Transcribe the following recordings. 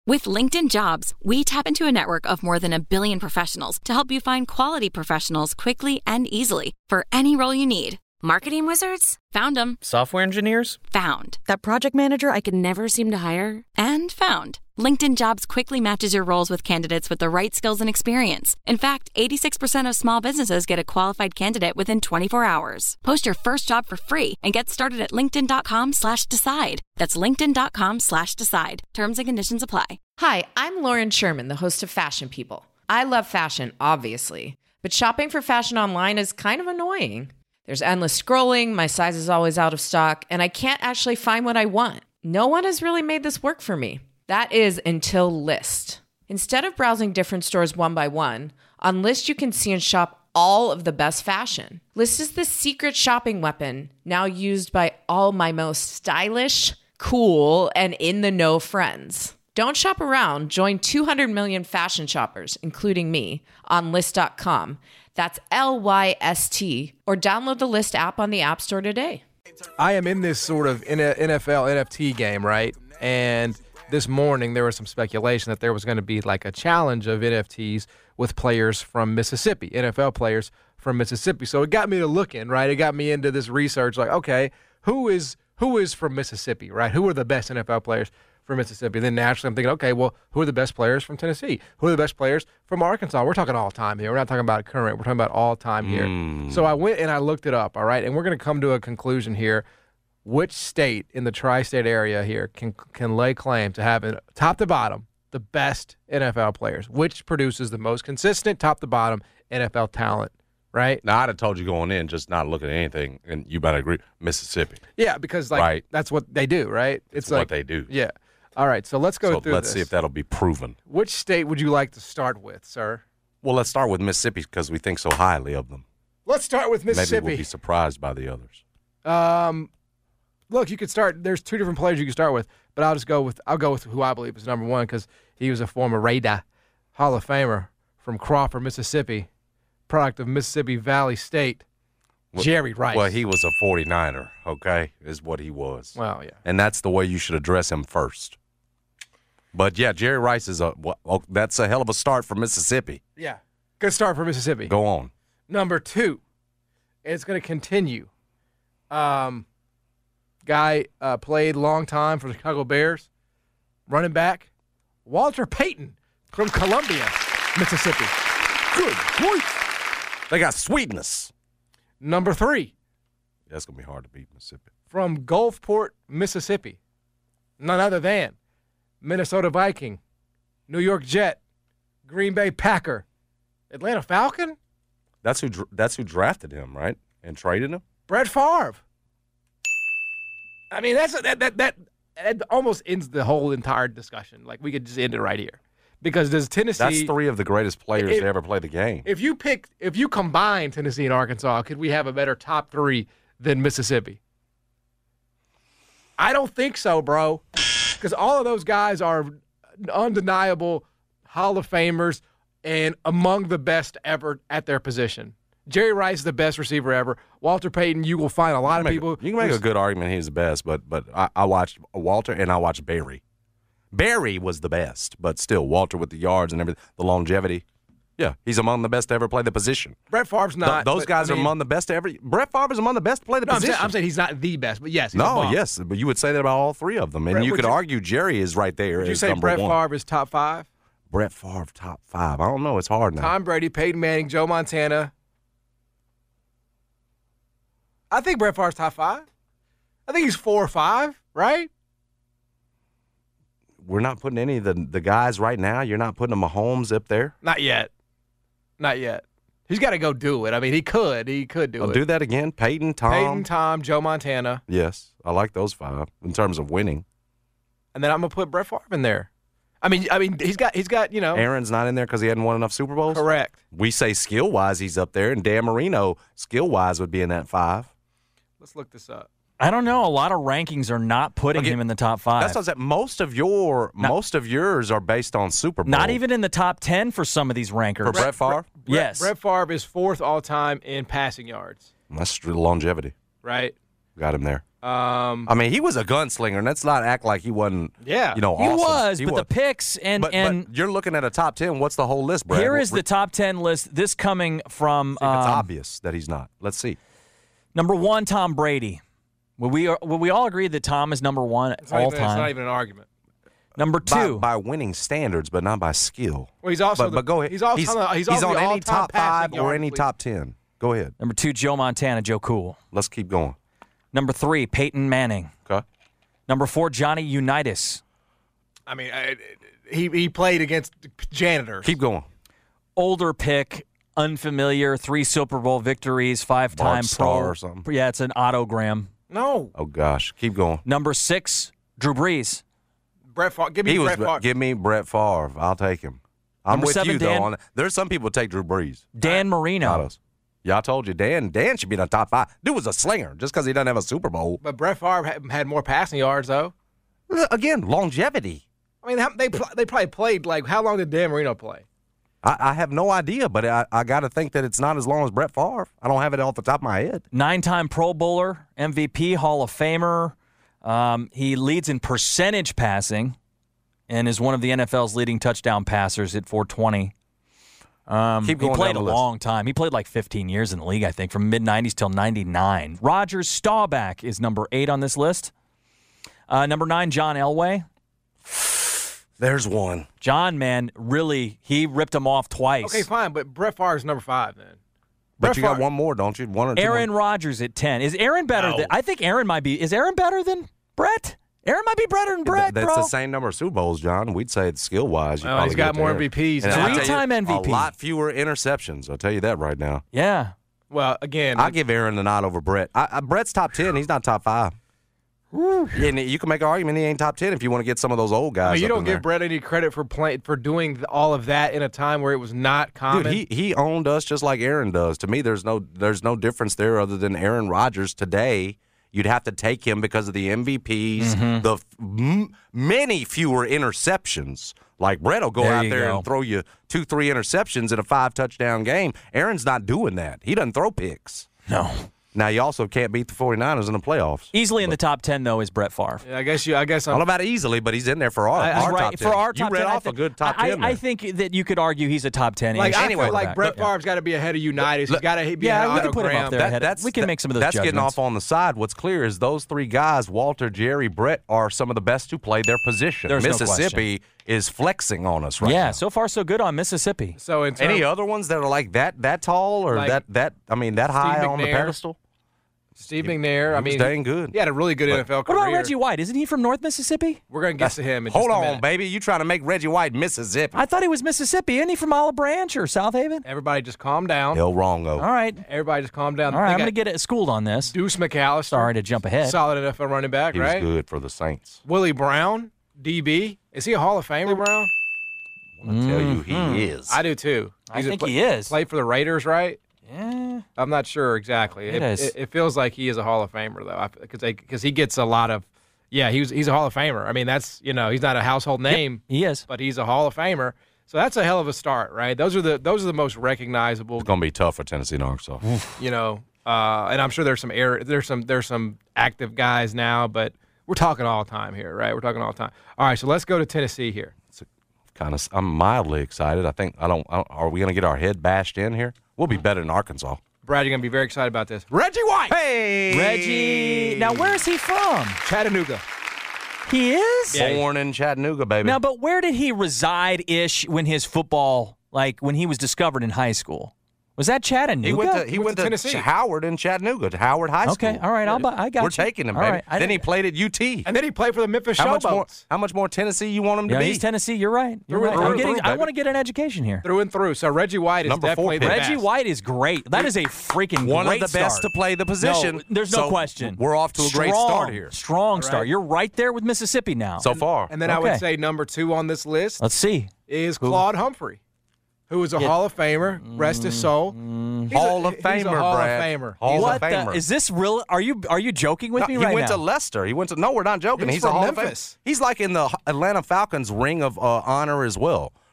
With LinkedIn Jobs, we tap into a network of more than 1 billion professionals to help you find quality professionals quickly and easily for any role you need. Marketing wizards? Found them. Software engineers? Found. That project manager I could never seem to hire? And found. LinkedIn Jobs quickly matches your roles with candidates with the right skills and experience. In fact, 86% of small businesses get a qualified candidate within 24 hours. Post your first job for free and get started at linkedin.com/decide. That's linkedin.com/decide. Terms and conditions apply. Hi, I'm Lauren Sherman, the host of Fashion People. I love fashion, obviously, but shopping for fashion online is kind of annoying. There's endless scrolling, my size is always out of stock, and I can't actually find what I want. No one has really made this work for me. That is until Lyst. Instead of browsing different stores one by one, on Lyst you can see and shop all of the best fashion. Lyst is the secret shopping weapon now used by all my most stylish, cool, and in-the-know friends. Don't shop around. Join 200 million fashion shoppers, including me, on Lyst.com. That's LYST, or download the Lyst app on the App Store today. I am in this sort of NFL NFT game, right? And this morning there was some speculation that there was going to be like a challenge of NFTs with players from Mississippi, NFL players from Mississippi. So it got me to looking, right? It got me into this research like, okay, who is from Mississippi, right? Who are the best NFL players from Mississippi? And then naturally I'm thinking, okay, well, who are the best players from Tennessee? Who are the best players from Arkansas? We're talking all time here. We're not talking about current. We're talking about all time here. So I went and I looked it up, all right? And we're going to come to a conclusion here. Which state in the tri-state area here can lay claim to having, top to bottom, the best NFL players? Which produces the most consistent, top to bottom NFL talent, right? Now, I'd have told you going in, just not looking at anything, and you better agree, Mississippi. Yeah, because that's what they do, right? It's like what they do. Yeah. All right, so let's go through let's see if that'll be proven. Which state would you like to start with, sir? Well, let's start with Mississippi because we think so highly of them. Let's start with Mississippi. Maybe we'll be surprised by the others. Look, you could start. There's two different players you can start with, but I'll go with who I believe is number one because he was a former Raider, Hall of Famer from Crawford, Mississippi, product of Mississippi Valley State, Jerry Rice. Well, he was a 49er, okay, is what he was. Well, yeah. And that's the way you should address him first. But, yeah, Jerry Rice is that's a hell of a start for Mississippi. Yeah, good start for Mississippi. Go on. Number two, it's going to continue. Guy played a long time for the Chicago Bears. Running back, Walter Payton from Columbia, Mississippi. Good point. They got sweetness. Number three. That's going to be hard to beat Mississippi. From Gulfport, Mississippi. None other than Minnesota Viking, New York Jet, Green Bay Packer, Atlanta Falcon. That's who drafted him, right? And traded him? Brett Favre. I mean, that almost ends the whole entire discussion. Like, we could just end it right here. Because does Tennessee... That's three of the greatest players to ever play the game. If you combine Tennessee and Arkansas, could we have a better top three than Mississippi? I don't think so, bro. Because all of those guys are undeniable Hall of Famers and among the best ever at their position. Jerry Rice is the best receiver ever. Walter Payton, you will find a lot of people. You can make a good argument he's the best, but I watched Walter and I watched Barry. Barry was the best, but still, Walter with the yards and everything, the longevity. Yeah, he's among the best to ever play the position. Brett Favre's not. Those guys are among the best to ever. Brett Favre is among the best to play the position. I'm saying he's not the best, but yes, he's above. Yes, but you would say that about all three of them, and you could argue Jerry is right there. Would you say Brett Favre is top five? Brett Favre top five. I don't know. It's hard now. Tom Brady, Peyton Manning, Joe Montana. I think Brett Favre's top five. I think he's 4 or 5, right? We're not putting any of the guys right now. You're not putting Mahomes up there? Not yet. He's got to go do it. I mean, he could do it. Do that again. Peyton, Tom, Joe Montana. Yes, I like those 5 in terms of winning. And then I'm gonna put Brett Favre in there. I mean, he's got Aaron's not in there because he hadn't won enough Super Bowls. Correct. We say skill wise he's up there, and Dan Marino skill wise would be in that 5. Let's look this up. I don't know. A lot of rankings are not putting him in the top 5. That's what I said. Most of yours are based on Super Bowl. Not even in the top 10 for some of these rankers. For Brett Favre? Yes. Brett Favre is 4th all time in passing yards. That's longevity. Right. Got him there. I mean, he was a gunslinger, and let's not act like he wasn't. Yeah. He awesome. was, but the picks and But you're looking at a top 10. What's the whole list, Brad? here is the top 10 list. This coming from It's obvious that he's not. Let's see. number 1, Tom Brady. Will we all agree that Tom is number 1 all It's time? not even an argument. Number 2, By winning standards, but not by skill. Well, he's also But go ahead. He's also he's also on the any all-time top 5 passing or yard any leader. top 10. Go ahead. number 2, Joe Montana, Joe Cool. Let's keep going. Number 3, Peyton Manning. Okay. Number 4, Johnny Unitas. I mean, he played against janitors. Keep going. Older pick, unfamiliar, 3 Super Bowl victories, 5-time Bart pro. Starr or something. Yeah, it's an autogram. No, Oh, gosh. Keep going. Number 6, Drew Brees. Brett Favre. Give me Brett Favre. Give me Brett Favre. I'll take him. I'm Number with 7, you, Dan- though. There's some people take Drew Brees. Dan Marino. Not us. Yeah, I told you. Dan should be in the top 5. Dude was a slinger just because he doesn't have a Super Bowl. But Brett Favre had more passing yards, though. Again, longevity. I mean, they probably played, like, how long did Dan Marino play? I have no idea, but I got to think that it's not as long as Brett Favre. I don't have it off the top of my head. 9-time Pro Bowler, MVP, Hall of Famer. He leads in percentage passing and is one of the NFL's leading touchdown passers at 420. Keep going He played down a the list. long time. He played like 15 years in the league, I think, from mid-'90s till 99. Roger Staubach is number 8 on this list. Number 9, John Elway. There's one. John, man, really, he ripped him off twice. Okay, fine, but Brett Favre's number 5 then. But Brett you got Favre- one more, don't you? One or two Aaron more? Rodgers at 10. Is Aaron better than – I think Aaron might be – is Aaron better than Brett? Aaron might be better than Brett, That's bro. the same number of Super Bowls, John. We'd say skill-wise. Well, he's got more MVPs. And I'll tell you, 3-time MVP. A lot fewer interceptions. I'll tell you that right now. Yeah. Well, again, I give Aaron the nod over Brett. Brett's top 10. He's not top 5. And you can make an argument he ain't top 10 if you want to get some of those old guys. I mean, you up don't in give there. Brett any credit for doing all of that in a time where it was not common. Dude, he owned us just like Aaron does. To me, there's no difference there other than Aaron Rodgers today. You'd have to take him because of the MVPs, the many fewer interceptions. Like Brett will go There out you there go. and throw you 2-3 interceptions in a 5-touchdown game. Aaron's not doing that. He doesn't throw picks. No. Now, you also can't beat the 49ers in the playoffs. Easily in the top 10, though, is Brett Favre. I guess I don't know about easily, but he's in there for our top 10. For our top you read 10, off a good top 10 I there. think that you could argue he's a top 10. like I feel quarterback. like Brett Favre's got to be ahead of Unitas. He's got to be Yeah, ahead we of can put him up Autogram. there. ahead. We can make some of those That's getting judgments. off on the side. What's clear is those 3 guys, Walter, Jerry, Brett, are some of the best to play their position. There's no Mississippi is flexing on us right Yeah, now. so far so good on Mississippi. So in terms, Any other ones that are like that tall or Like that high on the McNair. pedestal? Steve McNair, I He was mean, dang good. he had a really good NFL What career. about Reggie White? Isn't he from North Mississippi? We're going to get to him in Hold just a on, minute. baby. You trying to make Reggie White Mississippi? I thought he was Mississippi. Isn't he from Olive Branch or South Haven? Everybody just calm down. Hell wrong, though. All right. Everybody just calm down. All right, They I'm got going to get schooled on this. Deuce McAllister. Sorry to jump ahead. Solid NFL running back, He right? was good for the Saints. Willie Brown, DB. Is he a Hall of Famer, Brown? I tell you, he is. I do too. I think a he is. Played for the Raiders, right? Yeah. I'm not sure exactly. It is. It feels like he is a Hall of Famer though, because he gets a lot of. Yeah, he's a Hall of Famer. I mean, that's he's not a household name, He is. but he's a Hall of Famer. So that's a hell of a start, right? Those are the most recognizable. It's going to be tough for Tennessee and Arkansas. And I'm sure there's some active guys now, but we're talking all time here, right? We're talking all time. All right, so let's go to Tennessee here. I'm mildly excited. Are we going to get our head bashed in here? We'll be better than Arkansas. Brad, you're going to be very excited about this. Reggie White! Hey! Reggie. Now, where is he from? Chattanooga. He is? Yeah. Born in Chattanooga, baby. Now, but where did he reside-ish when his football, like when he was discovered in high school? Was that Chattanooga? He went to Tennessee. Howard in Chattanooga, to Howard High School. Okay, all right, I got We're you. taking him, All baby. right, I Then he didn't- played at UT. And then he played for the Memphis How much Showboats. more Tennessee you want him to Yeah, be? he's Tennessee. You're right. You're Through right. and I'm through, getting, I baby. want to get an education here. Through and through. So Reggie White is Number 4 definitely the pick. Reggie best. White is great. That is a freaking One great of the best start. to play the position. No, there's no So question. We're off to a great start here. Strong start. You're right there with Mississippi now. So far. And then I Okay. would say number 2 on this list Let's see. is Claude Humphrey, who is a Hall of Famer. Rest his soul. Hall of He's Famer, a Hall Brad. of Famer. Hall What of the, Famer. is this real? Are you joking with No, me he right went now? to Leicester. No, we're not joking. He's He's a from Hall Memphis. of Fame. He's like in the Atlanta Falcons ring of honor as well.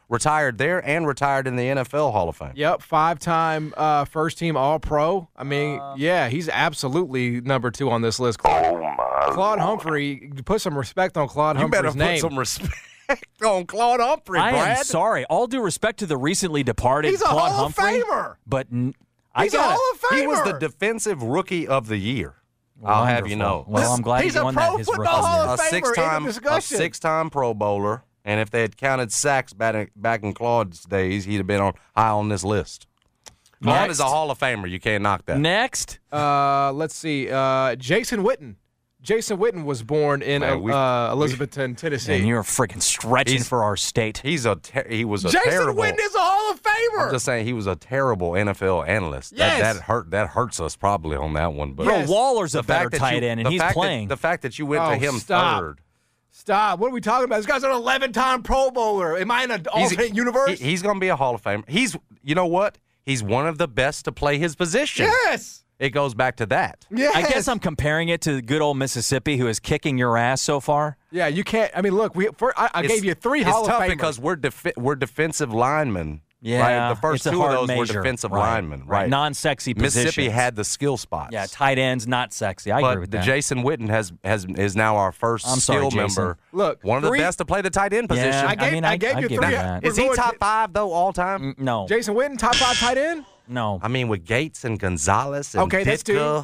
retired there and retired in the NFL Hall of Fame. Yep, 5-time first-team All-Pro. I mean, yeah, he's absolutely number 2 on this list. Claude Humphrey, put some respect on Claude Humphrey's name. You better put some respect on Claude Humphrey, I Brad. am sorry. All due respect to the recently departed He's a Claude Hall of Humphrey. Famer. But He's a Hall of Famer. He was the defensive rookie of the year. I'll have you know. Well, I'm glad He's he a won Pro that his rookie Football Hall year. of Famer in the discussion. A six-time Pro Bowler, and if they had counted sacks back in Claude's days, he'd have been high on this list. Claude is a Hall of Famer. You can't knock that. Next. Let's see. Jason Witten. Jason Witten was born in Elizabethton, Tennessee. And you're freaking stretching for our state. He was a Jason terrible. Witten is a Hall of Famer. I'm just saying he was a terrible NFL analyst. Yes. That hurts us probably on that one. But Bro, Waller's a better tight end, and he's playing. The fact that you went to him third. Stop. What are we talking about? This guy's an 11-time Pro Bowler. Am I in an alternate universe? He's going to be a Hall of Famer. You know what? He's one of the best to play his position. Yes. It goes back to that. Yes. I guess I'm comparing it to good old Mississippi, who is kicking your ass so far. Yeah, you can't. I mean, look, I gave you 3 Hall of Famers. It's tough because we're defensive linemen. Yeah, right? The first it's a 2 of hard those were measure. defensive Right. linemen. Right. Non-sexy positions. Mississippi had the skill spots. Yeah, tight ends, not sexy. I agree with that. But Jason Witten is now our first skill member. Look, one of the best to play the tight end position. Yeah, I gave you give 3. that. Is he top 5 though all time? No. Jason Witten, top 5 tight end? No. I mean, with Gates and Gonzalez and Okay, that's 2.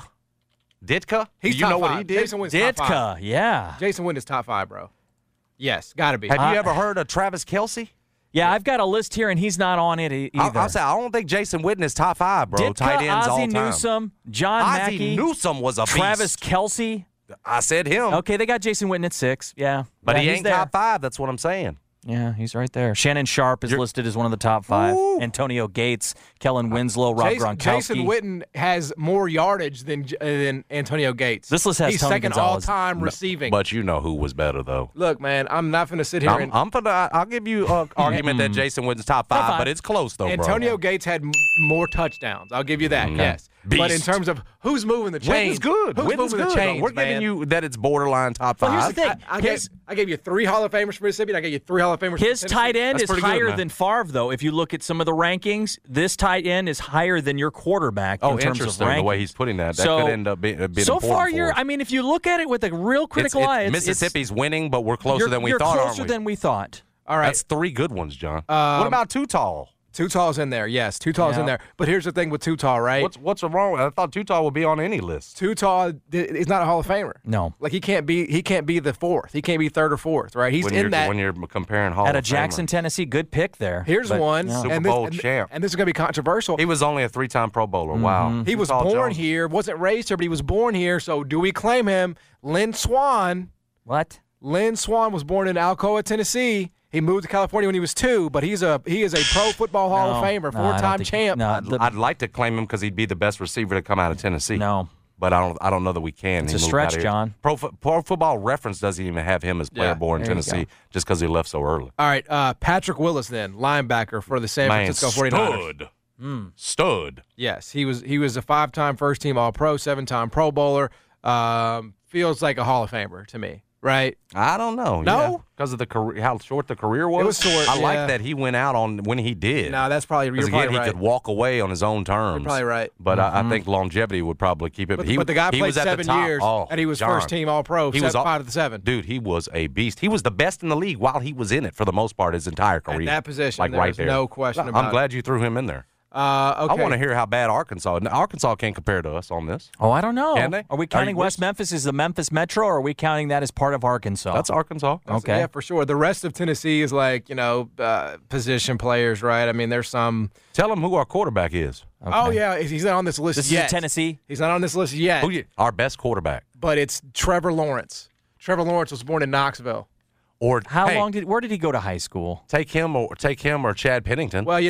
Ditka? He's you top know 5. what he did? Jason Witten's top 5. Ditka, yeah. Jason Witten is top 5, bro. Yes, got to be. Have you ever heard of Travis Kelce? Yeah, I've got a list here, and he's not on it either. I'll say I don't think Jason Witten is top 5, bro. Ditka, tight ends all Ozzie time. Newsome, John Ozzie Mackey, Newsome was a Travis beast. Kelce. I said him. Okay, they got Jason Witten at 6. Yeah, But yeah, he he's ain't there. top 5. That's what I'm saying. Yeah, he's right there. Shannon Sharp is listed as one of the top 5. Ooh. Antonio Gates, Kellen Winslow, Rob Gronkowski. Jason Witten has more yardage than Antonio Gates. This list has He's Tony second Gonzalez. all-time receiving. But you know who was better, though. Look, man, I'm not going to sit here and I'll give you an argument that Jason Witten's top 5, but it's close, though, bro. Antonio Gates had more touchdowns. I'll give you that, yes. Beast. But in terms of who's moving the chains, Witten's good. Who's Witten's moving good. the chains, We're giving man? you that it's borderline top 5. Well, here's the thing. I gave you 3 Hall of Famers for Mississippi, and I gave you 3 Hall of Famers for His Tennessee. tight end That's is pretty good, higher man. than Favre, though. If you look at some of the rankings, this tight end is higher than your quarterback in terms of interesting rankings. the way he's putting that. That So- could end up being So important far, for us. I mean, if you look at it with a real critical eye, Mississippi's winning, but we're closer than we you're thought, closer aren't we? than we thought. All right. That's 3 good ones, John. What about Too Tall? Too Tall's in there, yes. Too Tall's in there. But here's the thing with Too Tall, right? What's wrong with it? I thought Too Tall would be on any list. Too Tall is not a Hall of Famer. No. Like he can't be the 4th. He can't be 3rd or 4th, right? He's when you're comparing Hall Out of of Jackson, Famer. Tennessee, good pick there. Here's But, one. no. Super and Bowl this, champ. And this is going to be controversial. He was only a 3-time Pro Bowler. Wow. He was Too Tall born Jones. here, wasn't raised here, but he was born here. So do we claim him? Lynn Swann. What? Lynn Swann was born in Alcoa, Tennessee. He moved to California when he was 2, but he is a Pro Football Hall of Famer, No, I don't 4-time think- champ. No, I'd like to claim him because he'd be the best receiver to come out of Tennessee. No. But I don't know that we can. It's He a moved stretch, out of here. John. Pro Football Reference doesn't even have him as player born in there you Tennessee just because he left so early. All right, Patrick Willis then, linebacker for the San Francisco 49ers. Stud. Yes, he was a 5-time first-team All-Pro, 7-time Pro Bowler. Feels like a Hall of Famer to me, right? I don't know. No? Because of the career, how short the career was. It was short, I yeah. like that he went out on when he did. No, that's probably you're Because probably again, right. he could walk away on his own terms. You're probably right. But I think longevity would probably keep it. But the guy he played was at the 7 top. years, Oh, and he was John. first-team All-Pro, He was 5 of the 7. Dude, he was a beast. He was the best in the league while he was in it for the most part his entire career. that position, like right there's there. no question about I'm glad you threw him in there. Okay. I want to hear how bad Arkansas. Arkansas can't compare to us on this. Oh, I don't know. Can they? Are we counting West Memphis as the Memphis Metro, or are we counting that as part of Arkansas? That's Arkansas. Okay. Yeah, for sure. The rest of Tennessee is like, position players, right? I mean, there's some. Tell them who our quarterback is. Oh, yeah, he's not on this list This yet. is Tennessee. He's not on this list yet, Our best quarterback. but it's Trevor Lawrence. Trevor Lawrence was born in Knoxville. Or Where did he go to high school? take him or Chad Pennington. Well,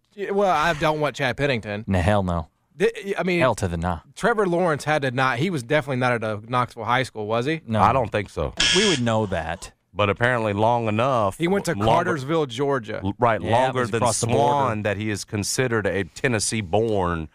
I don't want Chad Pennington. No, hell no. I mean, Hell to the nah. Trevor Lawrence had to not. He was definitely not at a Knoxville high school, was he? No, I don't think so. We would know that. But apparently, long enough. He went to Cartersville, Georgia. Right, Yeah, it longer was than across the border. Swan that he is considered a Tennessee-born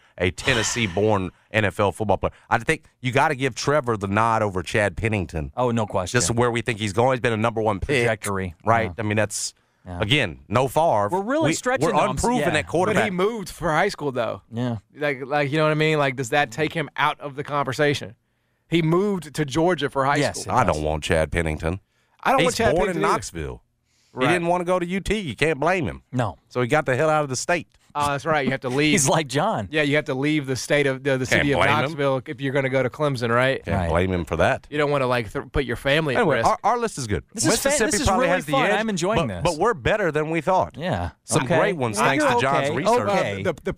NFL football player. I think you got to give Trevor the nod over Chad Pennington. Oh, no question. Just where we think he's going. He's been a number 1 pick. Trajectory. Right? Yeah. I mean, that's Yeah. Again, no Favre. We're really stretching We're them. unproven Yeah. at quarterback. But he moved for high school, though. Yeah. Like you know what I mean? Like, does that take him out of the conversation? He moved to Georgia for high Yes, school. I don't want Chad Pennington. I don't He's want Chad born Pennington in either. Knoxville. Right. He didn't want to go to UT. You can't blame him. No. So he got the hell out of the state. Oh, that's right. You have to leave. He's like John. Yeah, you have to leave the state of the city of blame him. Knoxville if you're going to go to Clemson, right? Can't Right. blame him for that. You don't want to like put your family at Anyway, risk. our list is good. This is fan- Mississippi this is probably really has the fun. edge. I'm enjoying but, this. But we're better than we thought. Yeah. Some Okay. great ones Well, thanks you're to John's okay. research. Okay. The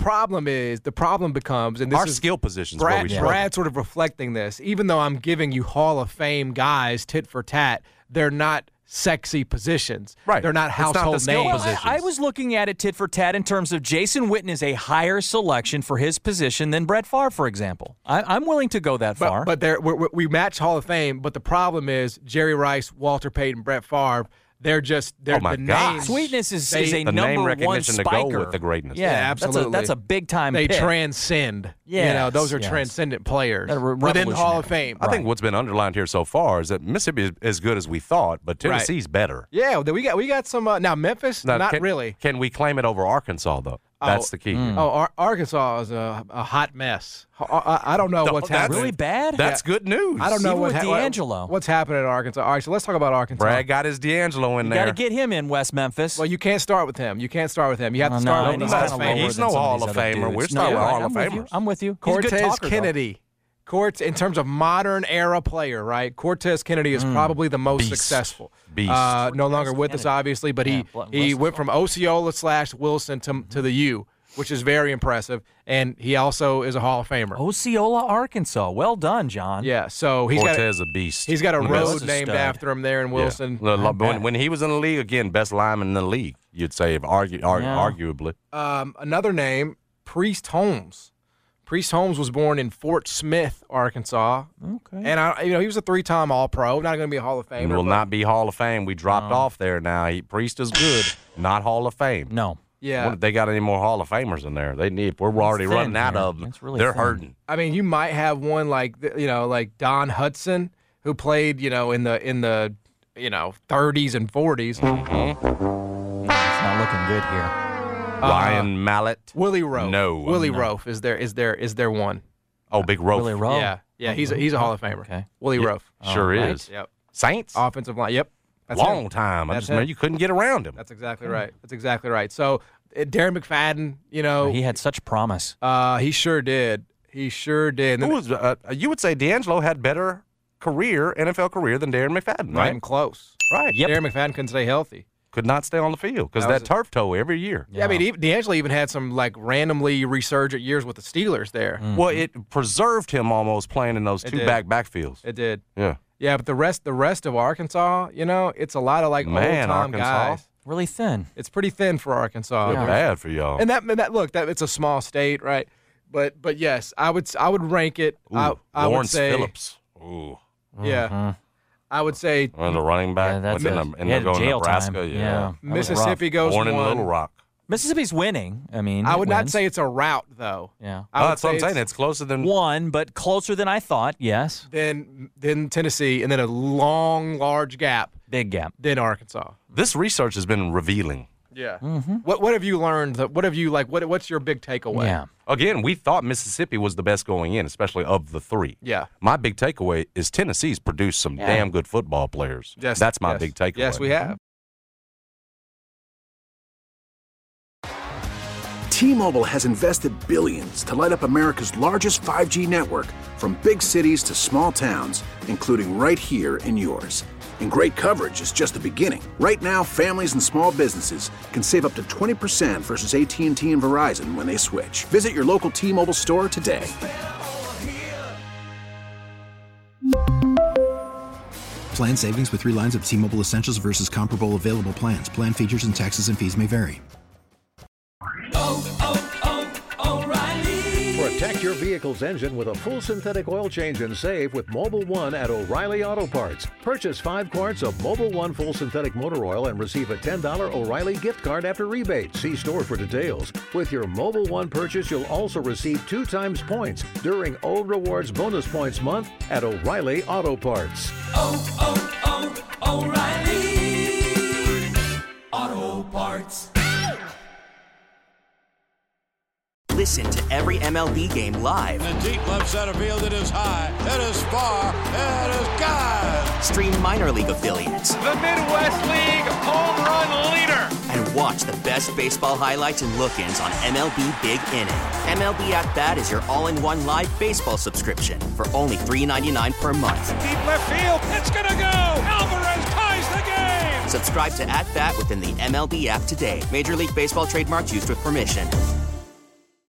problem becomes, and this Our is skill positions where we struggle. Brad sort of reflecting this. Even though I'm giving you Hall of Fame guys tit for tat, they're not sexy positions. Right. They're not It's not the household skill names. position. I was looking at it tit for tat in terms of Jason Witten is a higher selection for his position than Brett Favre, for example. I'm willing to go that far. But we match Hall of Fame. But the problem is Jerry Rice, Walter Payton, Brett Favre. They're Oh my the God. names. Sweetness is they- a The name number one recognition to spiker. go with the greatness. Yeah, Yeah, absolutely. That's a big time They pick. transcend. Yes, Those are yes. transcendent players They're within the Hall of revolutionary. Fame. I think what's been underlined here so far is that Mississippi is as good as we thought, but Tennessee's better. Yeah, we got some. Now Memphis, Now, not really. Can we claim it over Arkansas, though? That's the key. Mm. Oh, Arkansas is a hot mess. I don't know what's that's happening. Really bad? That's good news. I don't know Even what with D'Angelo. what's happening at Arkansas. All right, so let's talk about Arkansas. Brad got his D'Angelo in You there. got to get him in West Memphis. Well, you can't start with him. You have to Oh, start no, with and the he's Hall kinda of lower Fame. He's than no some of Hall these of other Famer. dudes. We're starting with Hall of Famers. I'm with you. He's a good Cortez talker, though. Kennedy. In terms of modern era player, right? Cortez Kennedy is probably the most Beast. successful. Beast. No longer with us, obviously, but he went from Osceola/Wilson to the U, which is very impressive. And he also is a Hall of Famer. Osceola, Arkansas. Well done, John. Yeah, so he's got Cortez a beast. he's got a The road best. named stud. after him there in Wilson. Yeah. When he was in the league, again, best lineman in the league, you'd say, arguably. Another name, Priest Holmes. Priest Holmes was born in Fort Smith, Arkansas. Okay. And he was a 3-time All-Pro. Not going to be a Hall of Famer. And will but- not be Hall of Fame. We dropped off there now. Priest is good, not Hall of Fame. No. Yeah. What if they got any more Hall of Famers in there? They need. We're already thin running out here. of them. It's really They're thin. hurting. I mean, you might have one like Don Hudson, who played in the 30s and 40s. It's not looking good here. Ryan Mallett. Willie Roaf. No. Willie Roaf is there one? Oh, Big Roaf. Willie Rowe. Yeah. He's a Hall of Famer. Okay. Willie Roaf. Sure right. is. Yep. Saints. Offensive line. Yep. That's Long him. time. I That's just remember him. you couldn't get around him. That's exactly right. That's exactly right. So Darren McFadden, He had such promise. he sure did. He sure did. And Who was, you would say D'Angelo had better NFL career than Darren McFadden, not right? even close. Right. Yep. Darren McFadden couldn't stay healthy. Could not stay on the field because That was that turf toe every year. Yeah, I mean, D'Angelo even had some like randomly resurgent years with the Steelers there. Well, it preserved him almost playing in those two did. backfields. It did. Yeah. Yeah, but the rest of Arkansas, it's a lot of like Man, old time Arkansas. guys. Really thin. It's pretty thin for Arkansas. Feel bad for y'all. And that look, that it's a small state, right? But yes, I would rank it. Ooh, I would Lawrence say, Phillips. Ooh. Yeah, I would say The running back. Yeah, that's within it. in He had going to jail Nebraska. time. Yeah. That was Mississippi rough. goes Born in one. Little Rock. Mississippi's winning. I mean, I it would not wins. say it's a route though. Yeah. I would That's what I'm say saying. It's closer than One, but closer than I thought. Yes. then Tennessee, and then a long, large gap. Big gap. Then Arkansas. this research has been revealing. Yeah. What have you learned? What have you what's your big takeaway? Yeah. Again, we thought Mississippi was the best going in, especially of the three. Yeah. My big takeaway is Tennessee's produced some damn good football players. Yes, That's my yes. big takeaway. Yes, we have. T-Mobile has invested billions to light up America's largest 5G network, from big cities to small towns, including right here in yours. And great coverage is just the beginning. Right now, families and small businesses can save up to 20% versus AT&T and Verizon when they switch. Visit your local T-Mobile store today. Plan savings with 3 lines of T-Mobile Essentials versus comparable available plans. Plan features and taxes and fees may vary. Protect your vehicle's engine with a full synthetic oil change and save with Mobile One at O'Reilly Auto Parts. Purchase 5 quarts of Mobile One full synthetic motor oil and receive a $10 O'Reilly gift card after rebate. See store for details. With your Mobile One purchase, you'll also receive 2 times points during O Rewards Bonus Points Month at O'Reilly Auto Parts. O'Reilly Auto Sports. Listen to every MLB game live. In the deep left center field, it is high, it is far, it is gone. Stream minor league affiliates. The Midwest League home run leader. And watch the best baseball highlights and look-ins on MLB Big Inning. MLB At Bat is your all-in-one live baseball subscription for only $3.99 per month. Deep left field, it's gonna go. Alvarez ties the game. Subscribe to At Bat within the MLB app today. Major League Baseball trademarks used with permission.